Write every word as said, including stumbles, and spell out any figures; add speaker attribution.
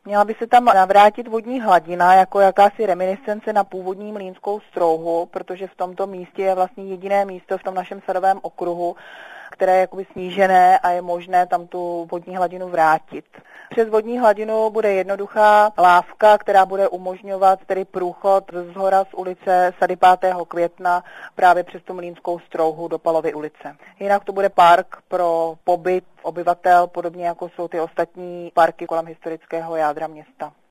Speaker 1: Měla by se tam navrátit vodní hladina jako jakási reminiscence na původní mlýnskou strouhu, protože v tomto místě je vlastně jediné místo v tom našem sadovém okruhu, které je jakoby snížené a je možné tam tu vodní hladinu vrátit. Přes vodní hladinu bude jednoduchá lávka, která bude umožňovat tedy průchod z hora z ulice Sady pátého května právě přes tu mlýnskou strouhu do Palovy ulice. Jinak to bude park pro pobyt obyvatel, podobně jako jsou ty ostatní parky kolem historického jádra města.